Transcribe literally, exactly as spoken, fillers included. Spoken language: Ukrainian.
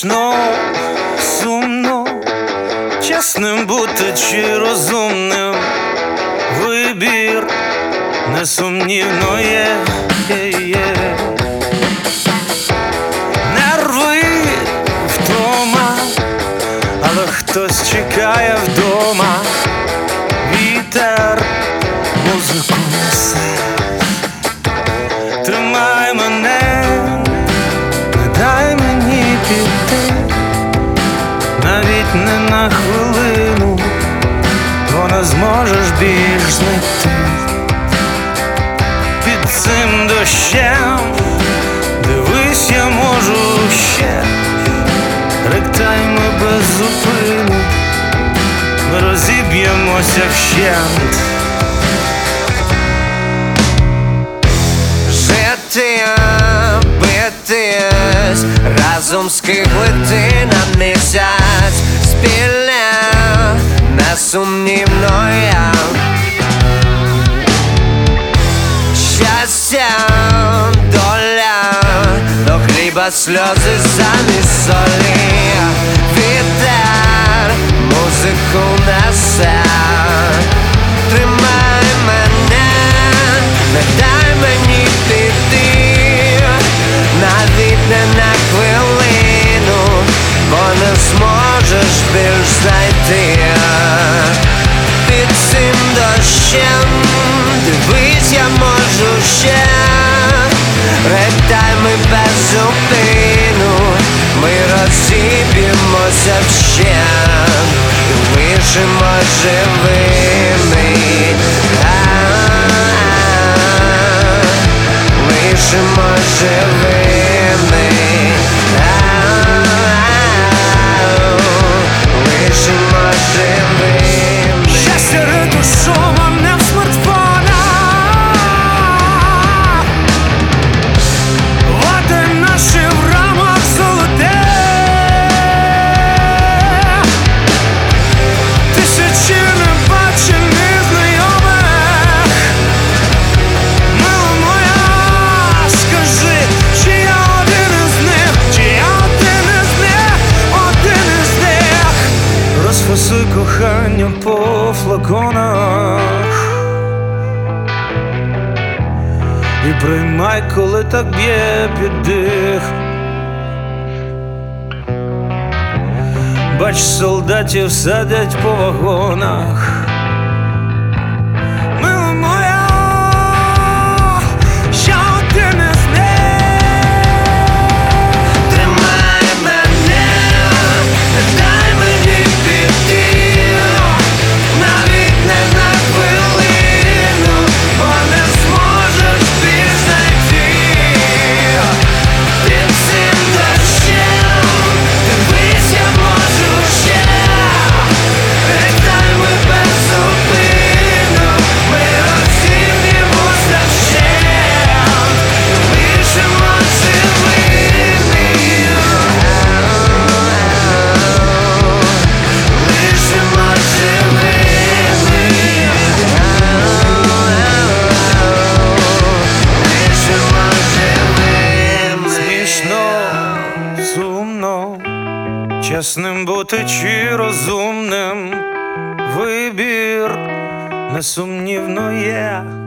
Смішно, сумно, чесним бути чи розумним. Вибір несумнівно є, є, є. Нерви вдома, але хтось чекає вдома. Вітер музику несе. Тримай мене, не дай мені піти, навіть не на хвилину, бо не зможеш більш знайти. Під цим дощем, дивись, я можу ще. Ректайми без зупину, ми розіб'ємося вщент. Жити, битись, разом скиглити на місяць. Спільне, несумнівно я. Щастя, доля, до хліба сльози замість солі. Вітер музику несе. Тримай мене, не дай мені піти, навіть не на хвилину, бо не зможеш більш знайти. Під цим дощем, дивись, я можу ще. Ректайми без зупину, ми розіб'ємося вщент і лишимо живими. Лишимо живими. Лишимо живими. Щастя ретушоване в смартфонах, води наші в рамах золоте. Тисячі небачених знайомих. Мила моя, скажи, чи я один із них, чи я один із них, один із них. Розфасуй кохання по флаконах і приймай, коли так б'є піддих. Бач, солдатів садять по вагонах. Мила моя, я один із них. Тримай мене, не дай мені піти, навіть не на хвилину, бо не зможеш більш знайти. Під цим дощем, дивись, я можу ще. Ректайми без зупину, ми розіб'ємося вщент і лишимо живими. Лишимо живими. Лишимо живими. Смішно, сумно, чесним бути чи розумним. Вибір несумнівно є.